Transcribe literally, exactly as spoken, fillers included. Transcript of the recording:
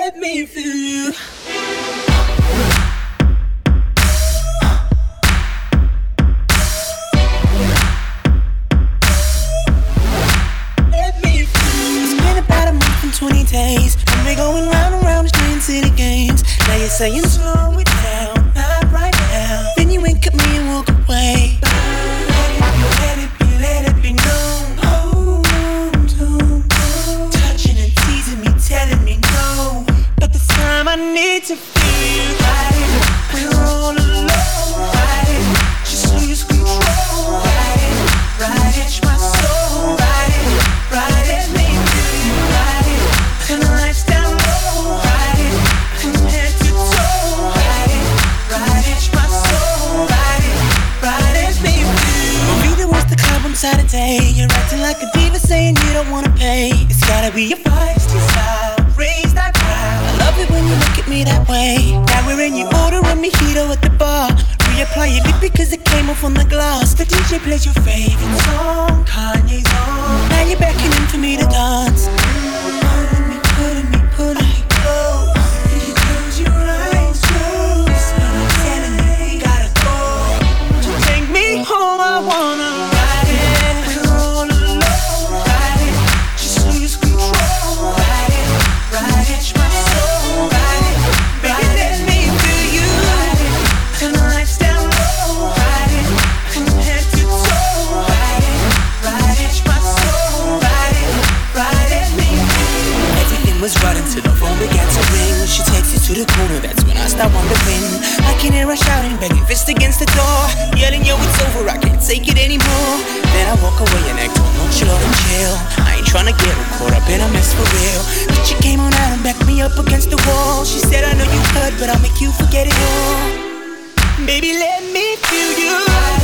Let me feel you. twenty days, and we're going round and round the street city games. Now you're saying slow it down, not right now. Then you wink at me and walk away. Let it be, let it be known. Oh, oh, oh. Touching and teasing me, telling me no. But this time I need to feel right. We're all alone, right? Just lose control, right? Right, it's my soul, right? Right, let me feel you, right? And the lights down low, right? From head to toe, right? Right, it's my soul, right? Right, let me feel. Maybe wants the club on Saturday. You're acting like a diva, saying you don't wanna pay. It's gotta be your feisty style, raise that crowd. I love it when you look at me that way. Now we're in, you order a mojito at the bar. Reapply your lip because it came off on the glass. The D J plays your favorite song, Kanye's on. Now you're beckoning for me to dance. Pulling me, pulling me, pulling me close. You close your eyes, close. I'm telling you, we gotta go. So take me home, I wanna ride it. We're all alone, ride it. Just lose control, ride it. Ride it, my soul, ride it. Baby, let me feel you, ride it. And the lights down low, ride it. From head to toe, ride it. Ride it, my soul, ride it. Ride it, me. Everything was right until the phone began to ring. When she takes it to the corner, that's when I start wondering. I can hear her shouting, banging fist against the door, yelling, yo, it's over, I can't take it anymore. Then I walk away and act all nonchalant and chill. I ain't tryna get her caught up in a mess for real. But she came on out and backed me up against the wall. She said, I know you hurt, but I'll make you forget it all. Baby, let me feel you.